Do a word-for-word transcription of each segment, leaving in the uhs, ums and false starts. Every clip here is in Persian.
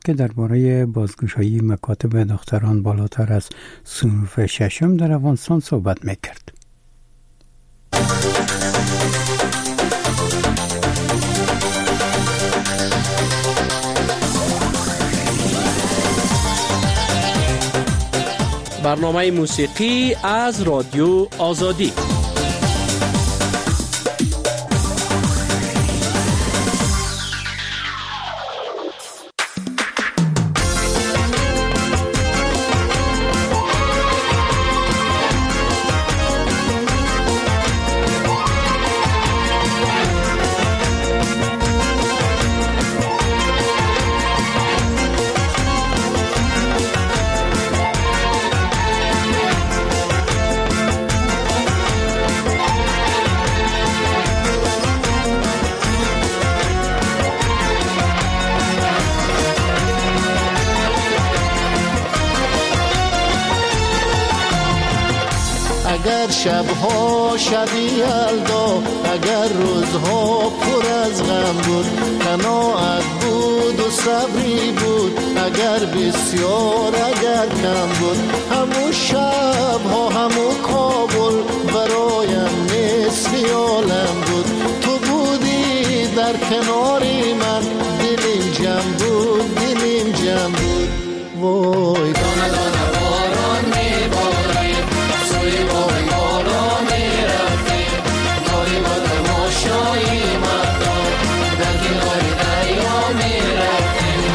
که درباره بازگشایی مکاتب دختران بالاتر از صنف ششم در افغانستان صحبت میکرد. برنامه موسیقی از رادیو آزادی. اگر شبها شبی یلدا، اگر روزها پر از غم بود، قناعت بود و صبری بود، اگر بسیار اگر کم بود، همون شبها همون کابل برایم نصف عالم بود. تو بودی در کناری من، دلیم جمع بود، دلیم جمع بود. وای دانه دانه باران میبارید، سوی بای بالا میرفتیم، گاهی با تماشایی مردم در کنار دریا میرفتیم.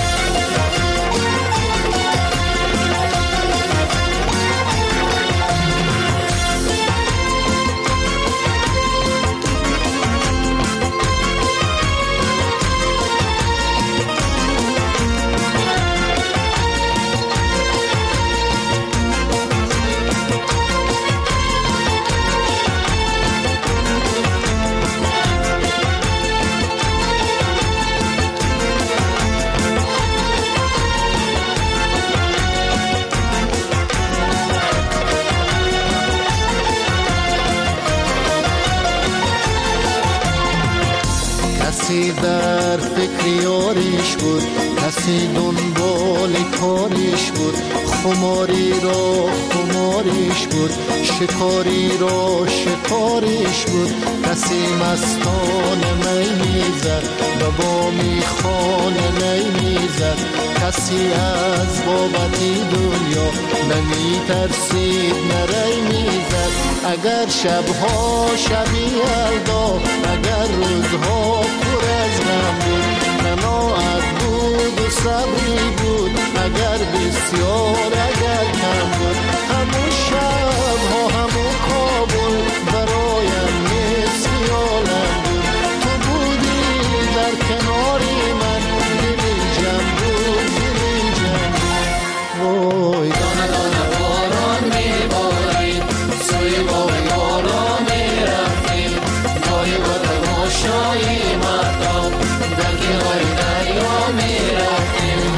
کسی در فکر یاریش بود، کسی دنبال کاریش بود، خماری را خماریش بود، شکاری را شکاریش بود. کسی مستانه می میزد و با میخانه نی میزد، کسی از بابتی دنیا نمی ترسید نری میزد. اگر شبها شبی یلدا، اگر روزها پر از غم بود، قناعت بود و صبری بود، اگر بسیار اگر کم بود، همون شبها همون کابل برایم نصف عالم بود. تو بودی در کناری من، دلیم جمع بود، دلیم جمع بود. وای دانه دانه باران میبارید، سوی بای بالا میرفتیم، گاهی با تماشایی مردم در کنار دریا میرفتیم.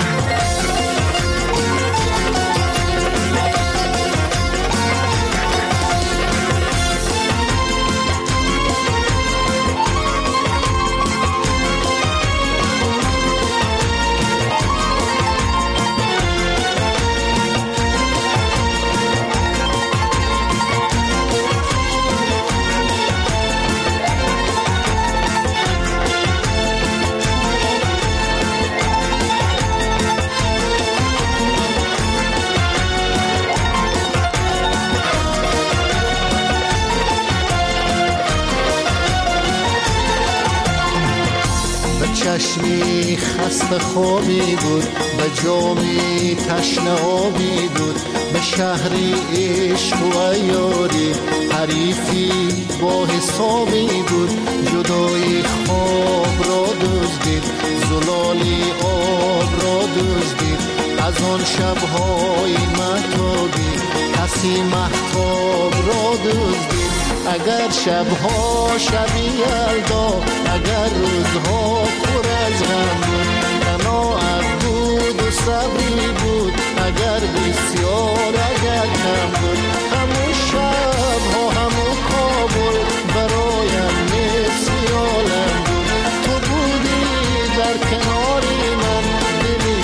چشمی خسته خوابی بود، به جامی تشنه آبی بود، به شهری عشق و عیاری حریفی با حسابی بود. جدای خواب را دزدید، زلالی آب را دزدید، از آن شبهای مهتابی کسی مهتاب را دزدید. اگر شبها شبی یلدا، اگر روزها پر از غم بود، قناعت بود و صبری بود، اگر بسیار اگر کم بود، همون شبها همون کابل برایم نصف عالم بود. تو بودی در کناری من، دلی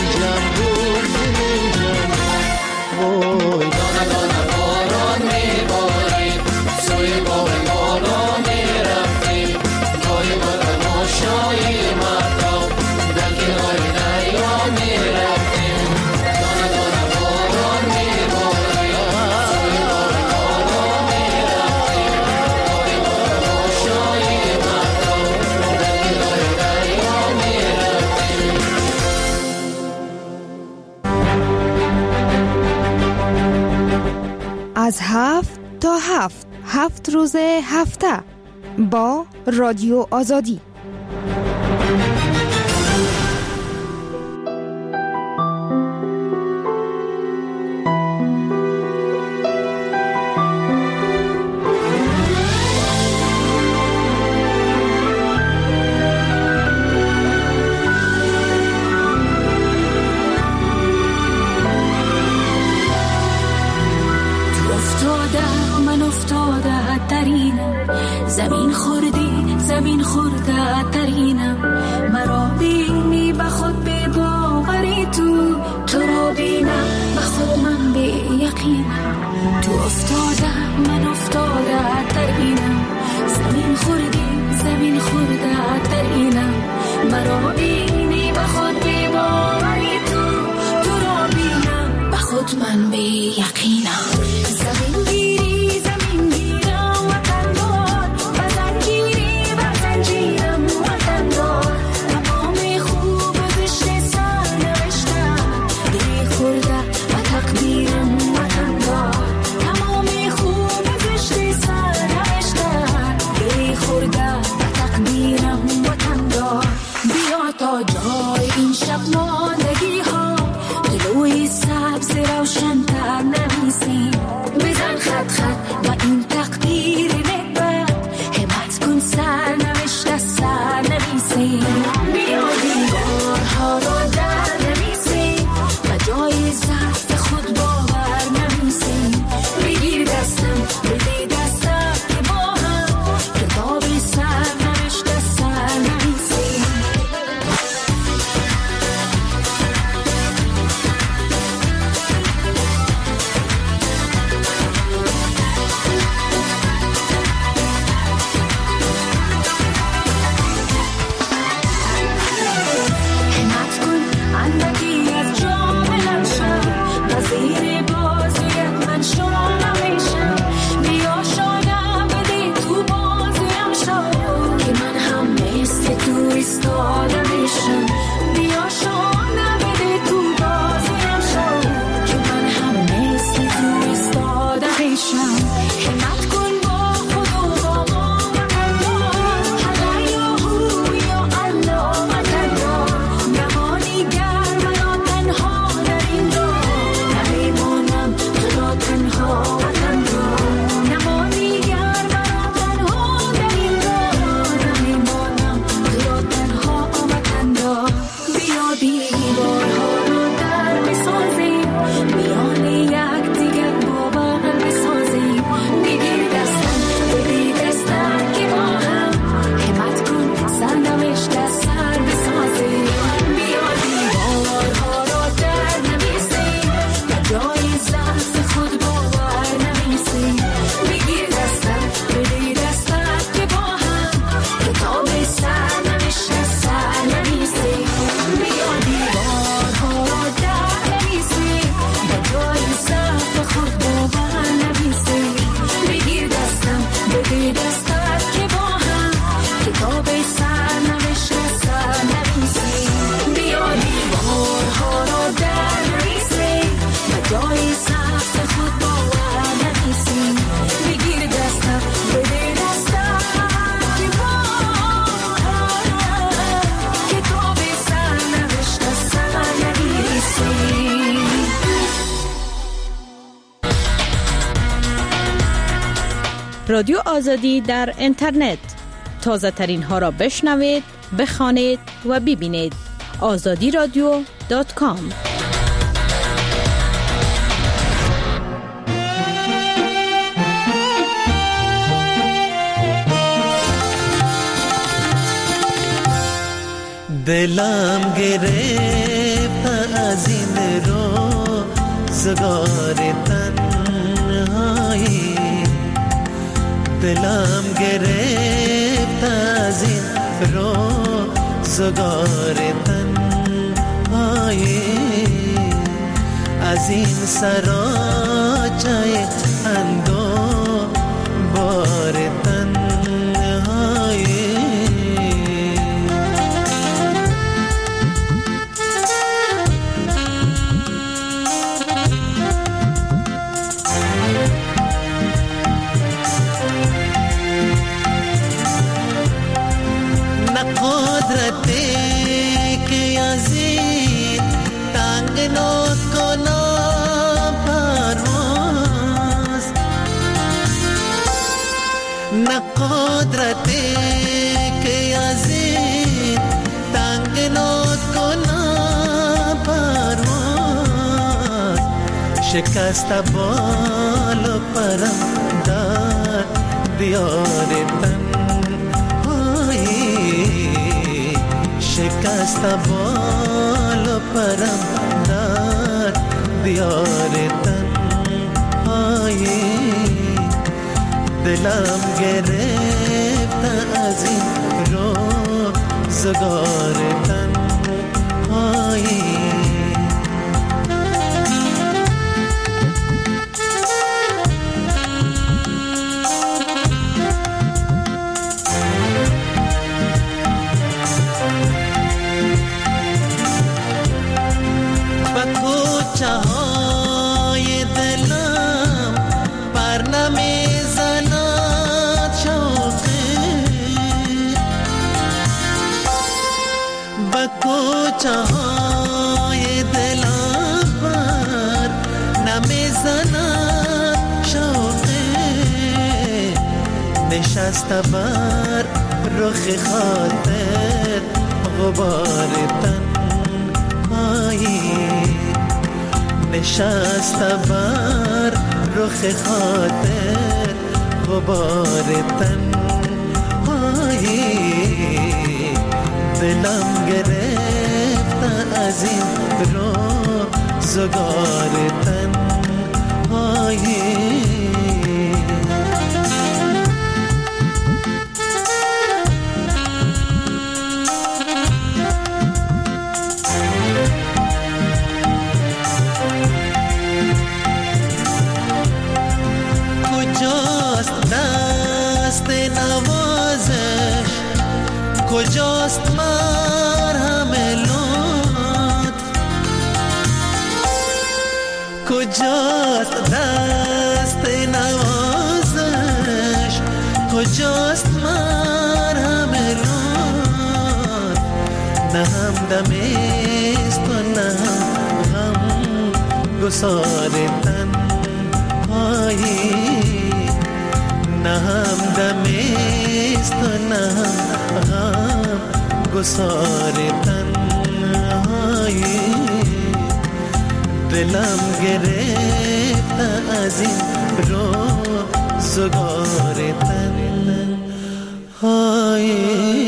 از هفت تا هفت هفت روز هفته با رادیو آزادی. زمین خوردی زمین خورده ترینم، مرا بینی به خود به باوری، تو تو را بینم به خود من به یقینم. تو افتاده من افتاده ترینم، زمین خوردی زمین خورده ترینم، مرا بینی به خود به باوری، تو تو را بینم به خود من به یقینم. زمین گیری زمین گیرم وطن دار، وطن گیری وطن جیرم وطن دار، تمام خوب و زشت سر نوشتم، دلی خورده و تقدیرم وطن دار، تمام خوب و زشت سر نوشتم، دلی خورده و تقدیرم وطن دار. بیا تا جای این شب ماندگی ها، دلوی سبز روشن تر نویسیم، بزن خط خط با این تقدیر نکبت، همت کن سر نوشته سر نویسیم، بیا دیوارها را در نویسیم و جای ضعف خود باور نویسیم، بگیر دستم بده دستم که با هم کتاب سر نوشته سر نویسیم. رادیو آزادی در اینترنت، تازه ترین ها را بشنوید، بخوانید و ببینید. آزادی رادیو دات کام. دلم گرفت از این روزگار تنهایی، دلم گرفت از این روزگار تنهایی، از این سراچه اندو بار تنهایی. تنگنا کنم پرواز، نه قدرتی که از این تنگنا کنم پرواز، شکست بال و پرم در دیار تنهایی، شکست بال و پرم در دیار تنهایی، دلم گرفت از این روزگار تنهایی. چاهای دلم پر نمیزند شوقی، با کوچه‌های دلم پر نمیزند شوقی، نشسته بر رخ خاطر غبار تنهایی، نشسته بر رخ خاطر غبار تنهایی، دلم گرفت از این روزگار تنهایی. نوازش کجاست مرهم لطف، کجاست دست نوازش، کجاست مرهم لطف، نه همدمیست و نه هم گسار تنهایی، نه همدمیست و نه هم گسار تنهایی، دلم گرفت از این روزگار تنهایی.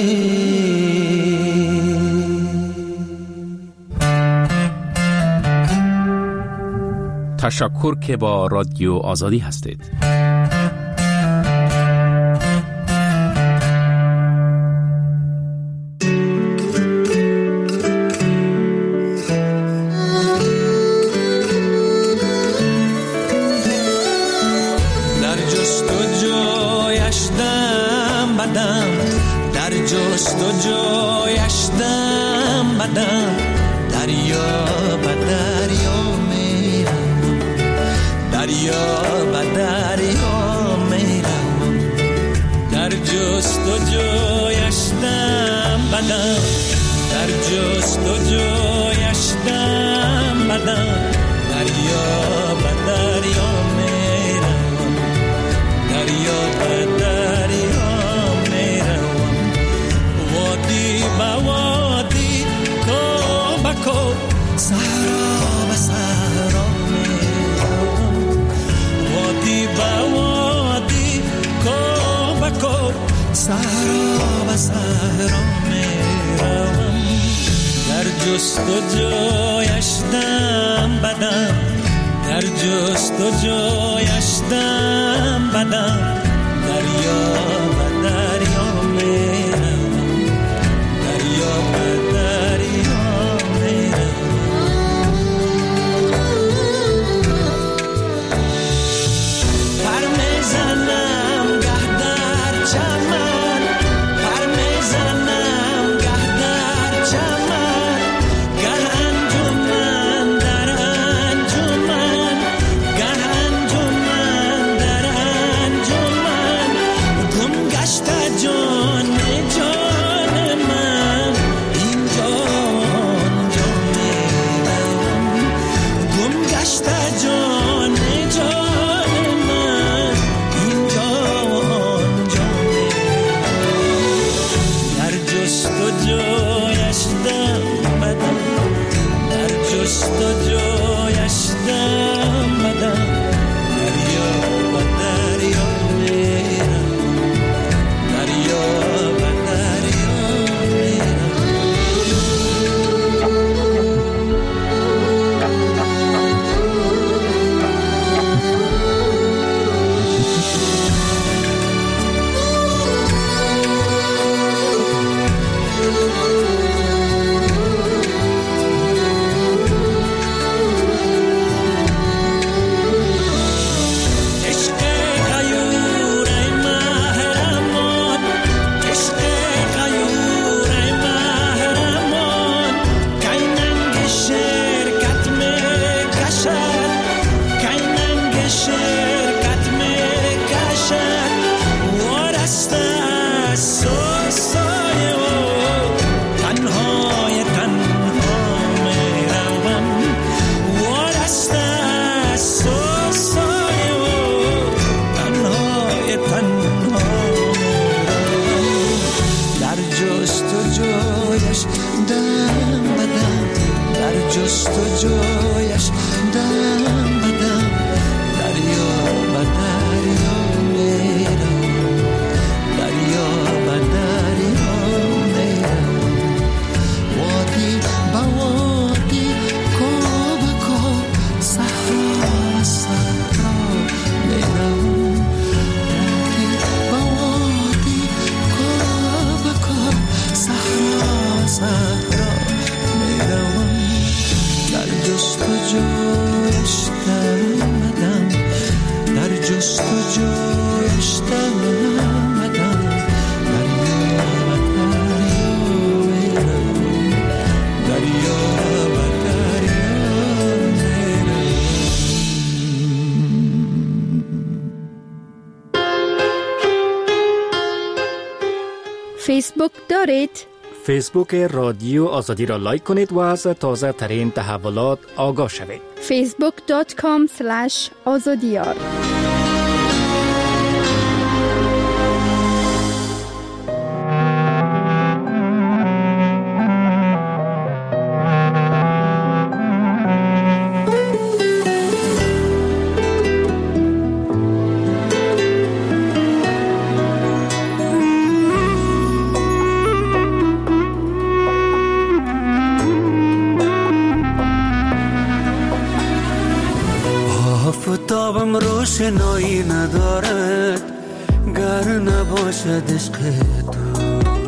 تشکر که با رادیو آزادی هستید. انجمن تو جایش دم بدم دریا و دریا میرم دریا و دریا میرم فیسبوک دارید؟ فیسبوک رادیو آزادی را لایک کنید و از تازه ترین تحولات آگاه شوید. فیسبوک دات کام اسلش آزادیار. آفتابم روشنایی ندارد گر نباشد عشق تو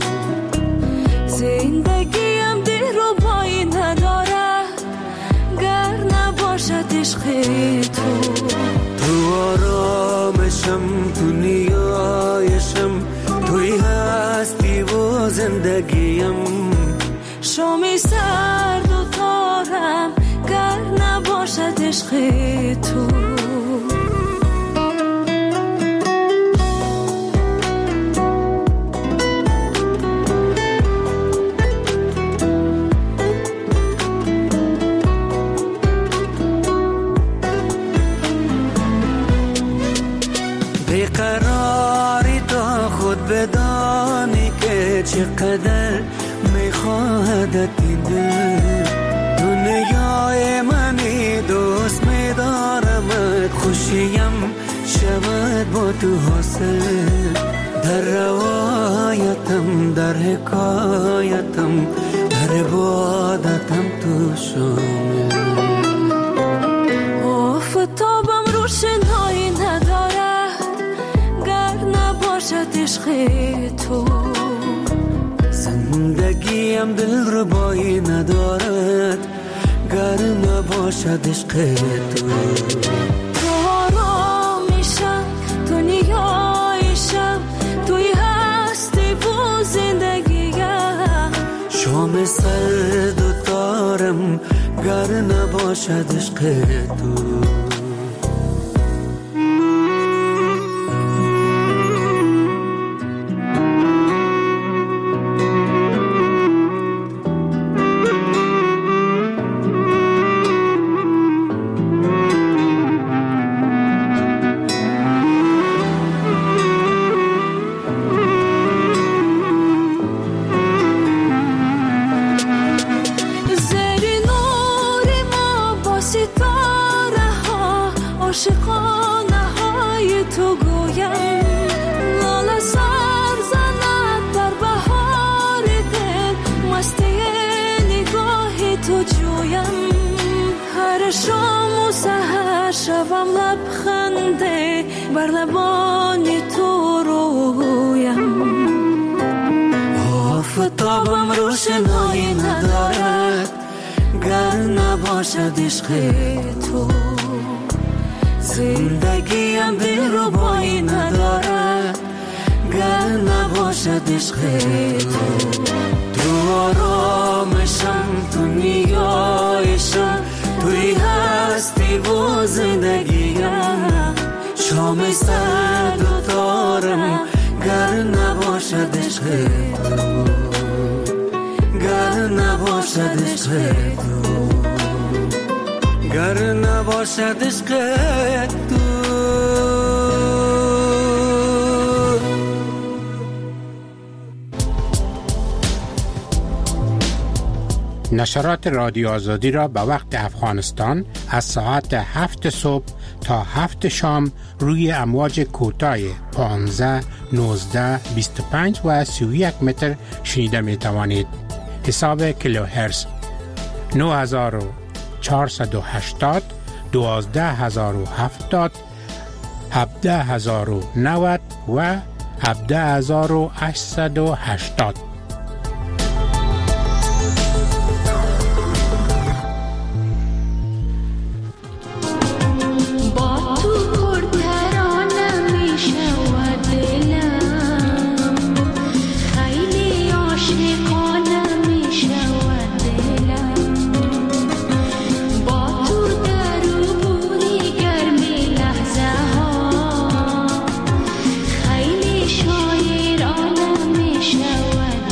زندگیم دلربایی ندارد گر نباشد عشق تو تو آرامشم تو نیایشم توی هستی و زندگیم شامی سرد و تارم گر نباشد عشق تو بیقراری تا خود بدانی که چقدر میخواهدت این دل دنیای منی دوست میدارمت خوشیم شود با تو حاصل در روایتم در حکایتم در عبادتم تو شامل آفتابم روشنایی ندارد گر نباشد عشق تو زندگیم دلربایی ندارد گر نباشد عشق تو تو آرامیشم تو نیایشم توی هستی و زندگیم شام سرد و تارم گر نباشد عشق تو زیر نور ما ستاره ها عاشقانه های تو گویم لاله سر زند در بهار دل مستی نگاه تو جویم هر شام و سحر شوم لبخنده بر لبان تو رویم آفتابم روشنایی ندارد گر نباشد عشق تو زندگیم دلربایی ندارد گر نباشد عشق تو تو آرامشم تو نیایشم توی هستی و زندگیم شام سرد و تارم گر نباشد عشق تو گر نباشد عشق تو گر نباشد عشق تو نشرات رادیو آزادی را به وقت افغانستان از ساعت هفت صبح تا هفت شام روی امواج کوتاه پانزده، نوزده، بیست و پنج و سی و یک متر شنیده می توانید. حساب کیلوهرتز نه هزار و چهارصد و هشتاد، دوازده هزار و هفتاد، هفده هزار و نود و هفده هزار و هشتصد و هشتاد. شاعرانه می شود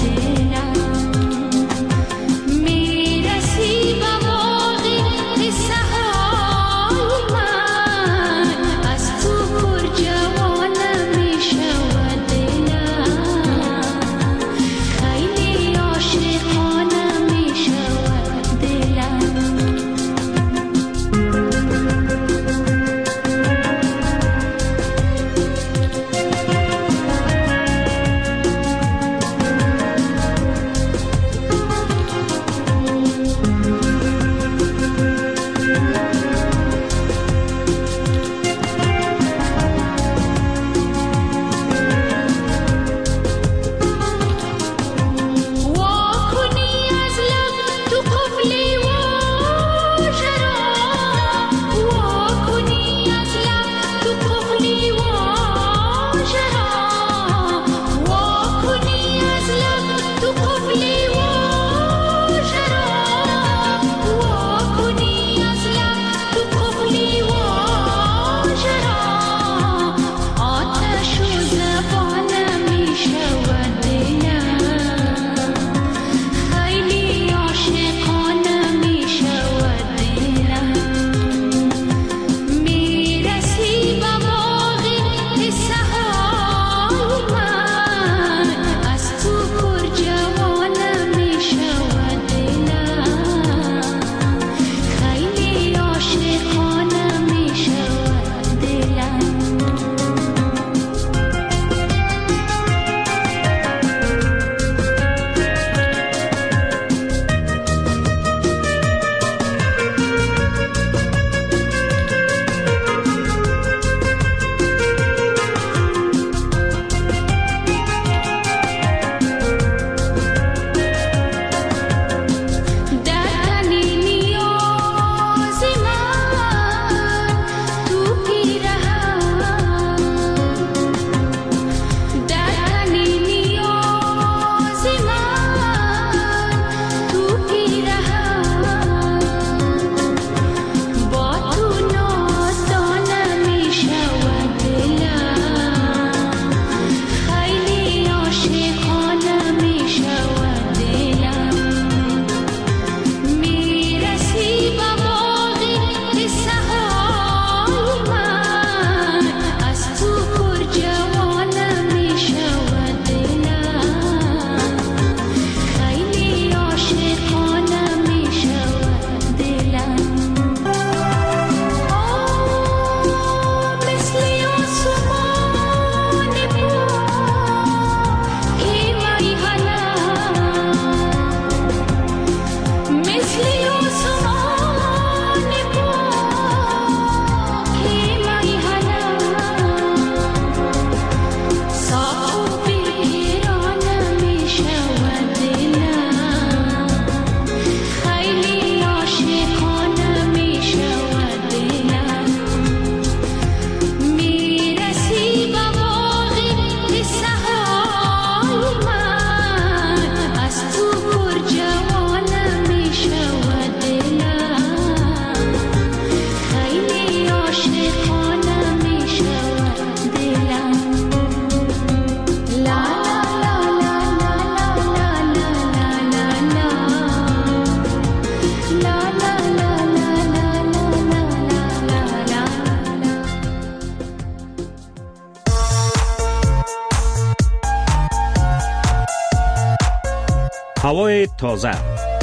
هوای تازه،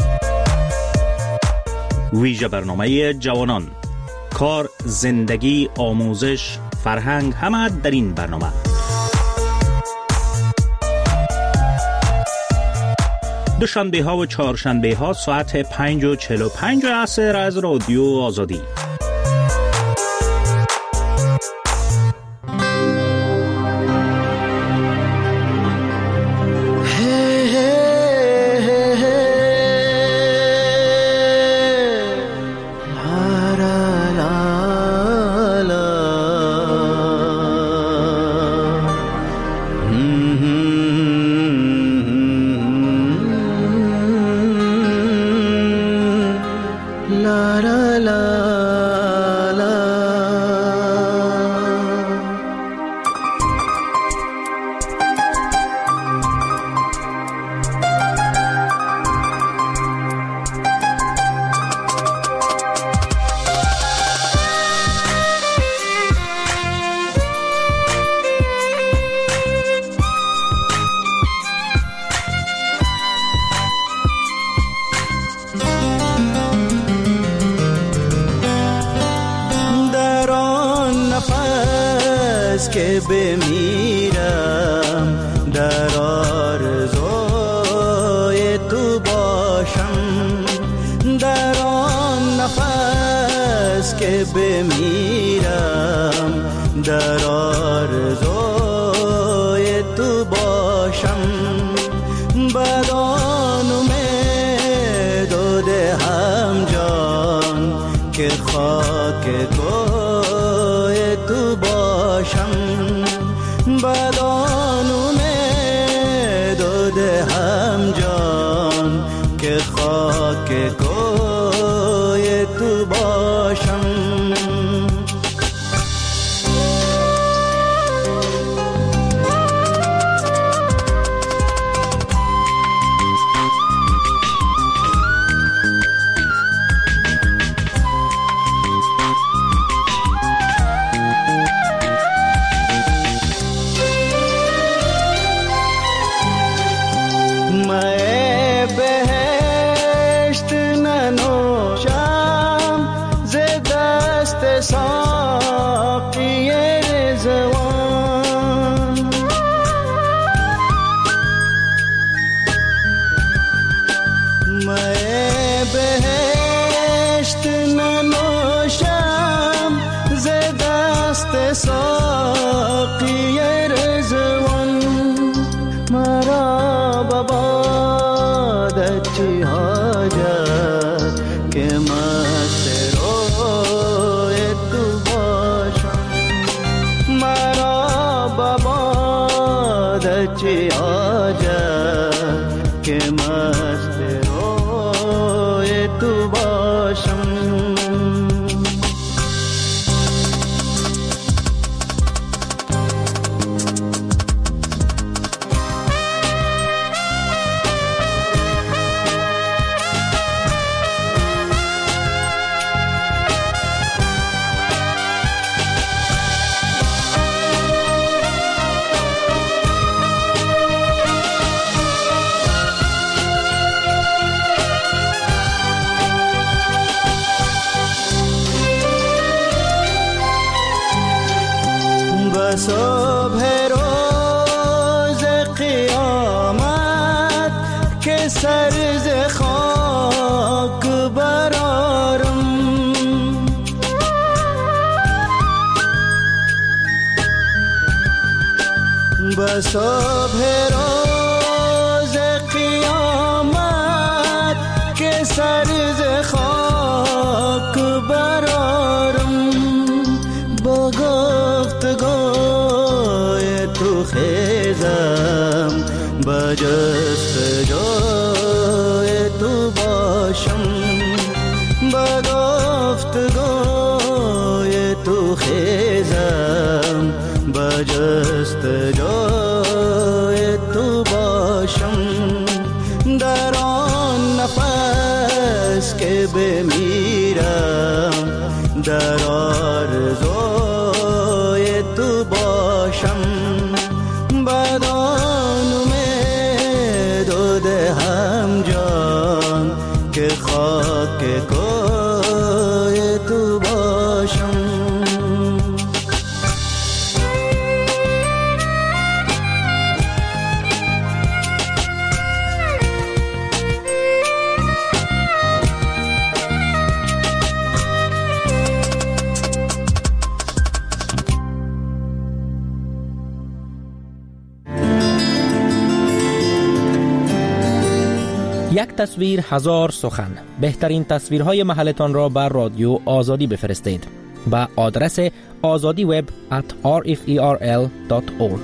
ویژه برنامه جوانان، کار، زندگی، آموزش، فرهنگ، همه در این برنامه. دوشنبه ها و چهارشنبه ها ساعت پنج و چهل و پنج عصر از رادیو آزادی. که بمیرم در آرزوی تو باشم، در آن نفس که بمیرم در آرزوی تو باشم، بدان امید و دهم جان که خاک کوی تو باشم، بدان امید و دهم جان که خاک کوی تو باشم. چی آجا که مست روی تو باشم. صبح روز قیامت که سر ز خاک برارم، به صبح روز قیامت که سر ز خاک برارم، با گفتگوی تو خیزم با جستجوی تو باشم، با گفتگوی تو خیزم با جستجوی تو باشم، در آن نفس که بمیرم در آرزوی تو باشم، بدان امید و دهم تصویر هزار سخن. بهترین تصویرهای محلتان را بر رادیو آزادی بفرستید. با آدرس آزادی وب ات آر اف ای آر ال دات اورگ.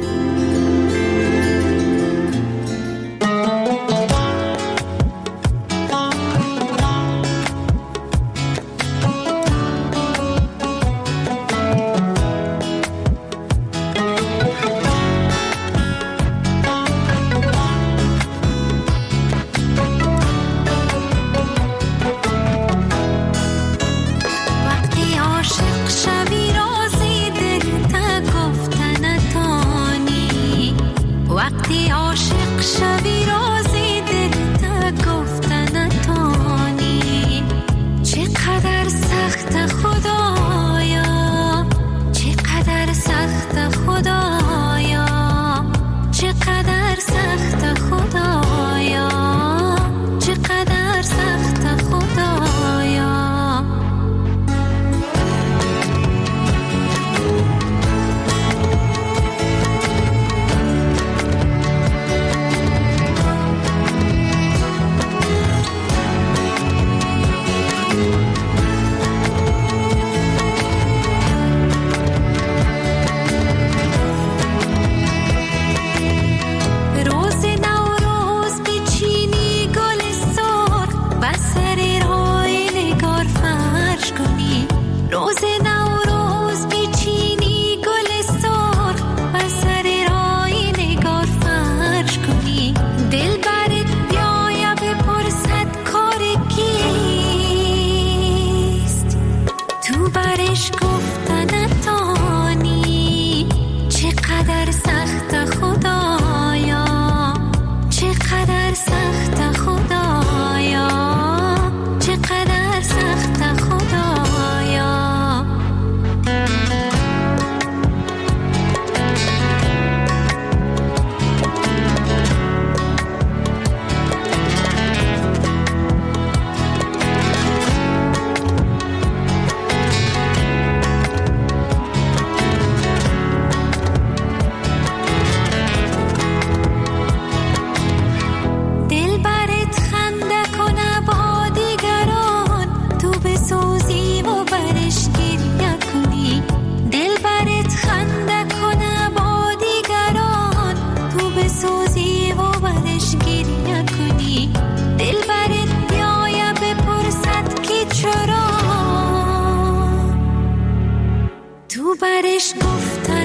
برش گفتن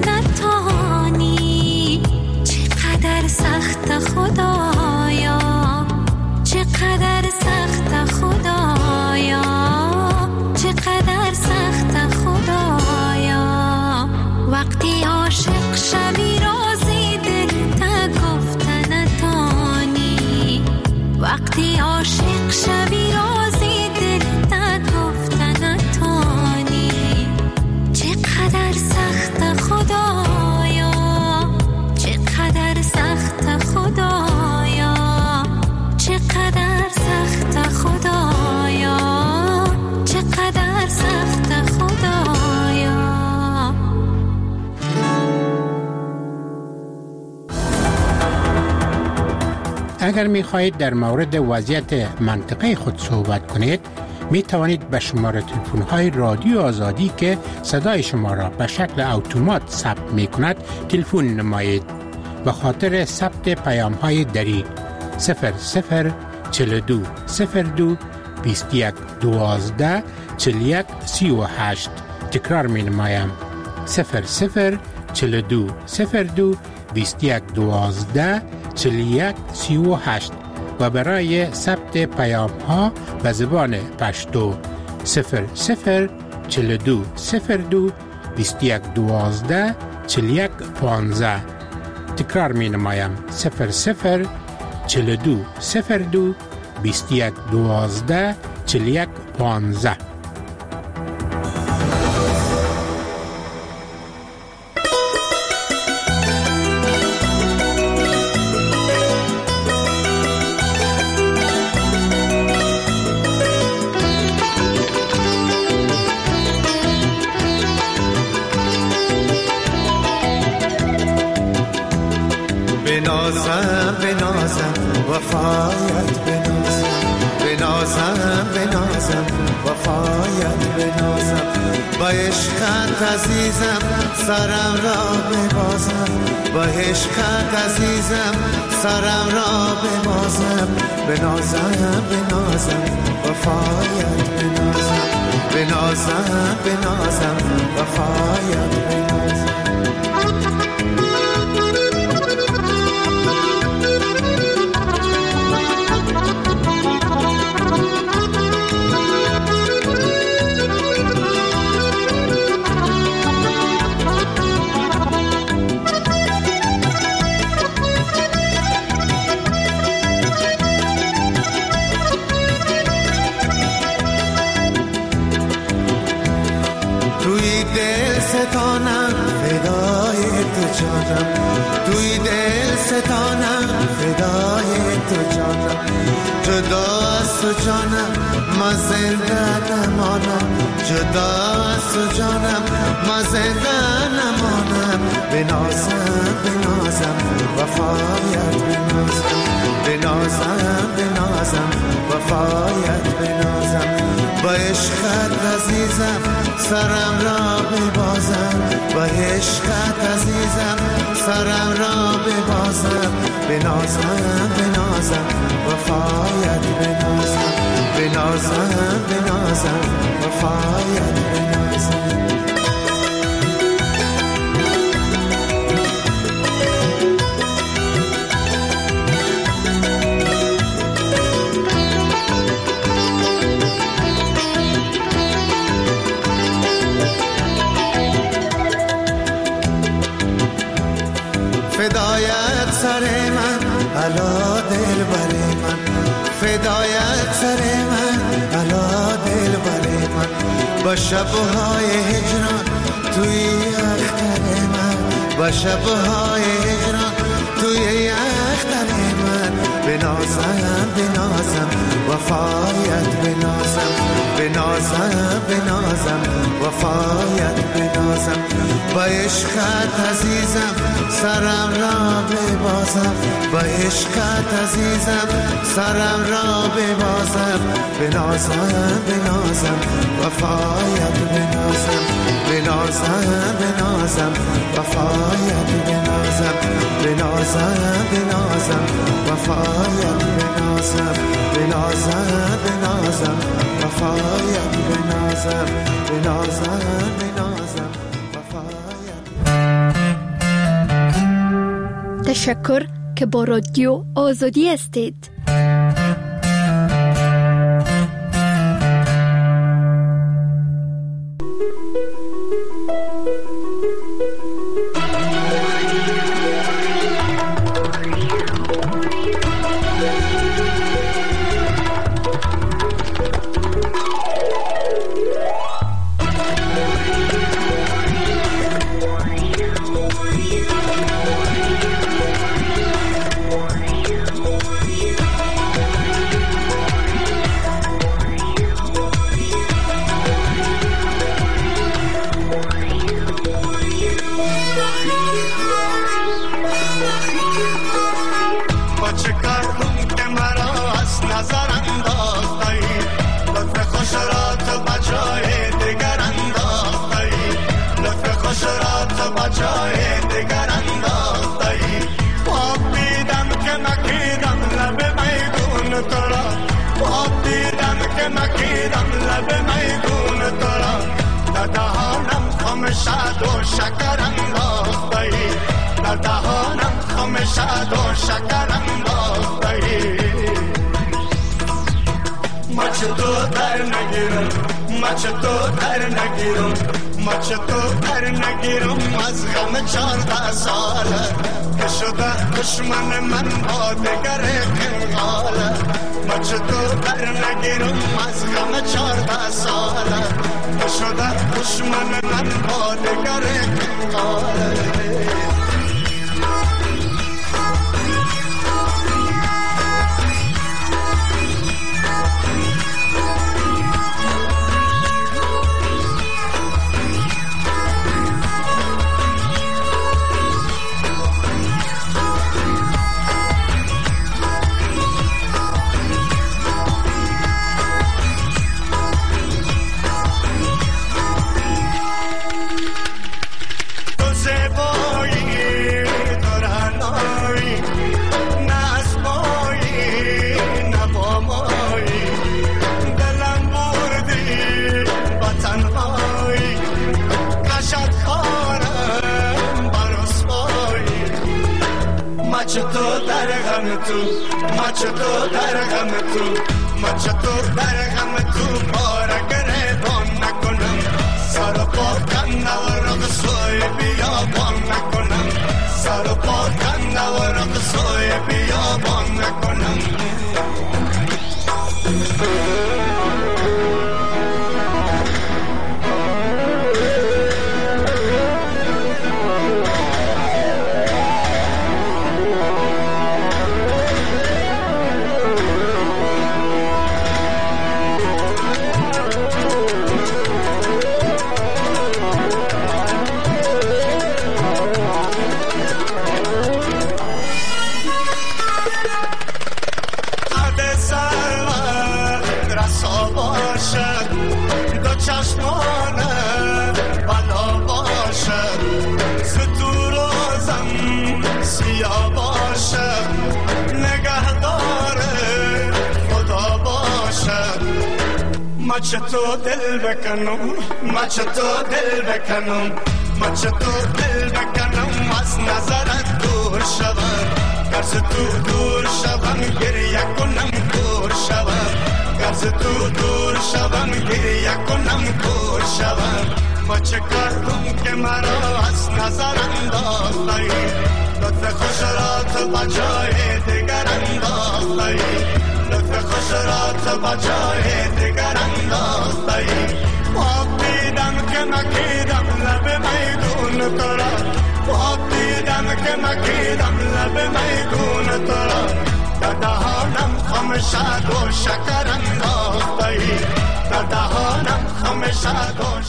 نتانی چقدر سخت خدایا، چقدر سخت خدایا، چقدر سخت خدایا. وقتی عاشق شوی رازی دل تا گفتن نتانی، وقتی عاشق شوی رازی دل تا گفتن نتانی. چقدر سخت خدایا، چقدر سخت خدایا، چقدر سخت خدایا، چقدر سخت خدایا. اگر می خواهید در مورد وضعیت منطقه خود صحبت کنید، می توانید به شماره تلفن های رادیو آزادی که صدای شما را به شکل اتومات ثبت می کند تلفن نمایید. به خاطر ثبت پیام های دری صفر صفر چهل و دو صفر دو بیست و یک دوازده چهل و یک سی و هشت. تکرار می نمایم صفر صفر چهل و دو صفر دو بیست و یک دوازده چهل و یک سی و هشت. و برای ثبت پیام ها به زبان پشتو صفر صفر چهل و دو صفر دو بیست و یک دوازده چهل و یک پانزده. تکرار می نمایم صفر صفر چهل و دو صفر دو بیست و یک دوازده چهل و یک پانزده. بنازم بنازم وفایت بنازم بنازم با عشقت عزیزم سرم را ببازم با عشقت عزیزم سرم را ببازم بنازم بنازم وفایت بنازم بنازم بنازم وفایت بنازم ستانم فدای تو جانم توی دل ستانم فدای تو جانم جدا از تو جانم ما زنده نمانم جدا از تو جانم ما زنده نمانم بنازم بنازم وفایت بنازم بنازم بنازم وفایت بنازم با عشقت عزیزم سرم را ببازم با عشقت عزیزم سرم را ببازم بنازم بنازم وفایت بنازم بنازم بنازم وفایت بنازم فدایت سر من علا دل بر من فدایت سر من علا دل بر من با شبهای هجران توی اختر من با شبهای هجران توی اختر من بنازم بنازم وفایت بنازم بنازم بنازم وفایت بنازم با عشقت عزیزم سرم را ببازم با عشقت عزیزم سرم را ببازم بنازم بنازم وفایت بنازم بنازم بنازم وفایت بنازم بنازم بنازم وفایت بنازم بنازم بنازم وفایت بنازم بنازم بنازم وفایت. تشکر که با رادیو آزادی هستید. تو مچ تو در غم تو مچ تو در غم تو بارگره بان نکنم سر و پا کن نورم سوی بیابان نکنم سر و پا کن نورم سوی بیابان نکنم مچ تو دل بکنم مچ تو دل بکنم مچ تو دل بکنم از نظرت دور شوم گرز تو دور شوم گریه کنم دور شوم گرز تو دور شوم گریه کنم دور شوم مچ کردم که مرا از نظر انداختی لطف خوش را تو بجای دیگر انداختی لطف خوش را تو بجای دیگر انداختی آب دیدم که مکیدم لب میدون تو را آب دیدم که مکیدم لب میدون تو را در دهانم خمشد و شکر انداختی در دهانم خمشد و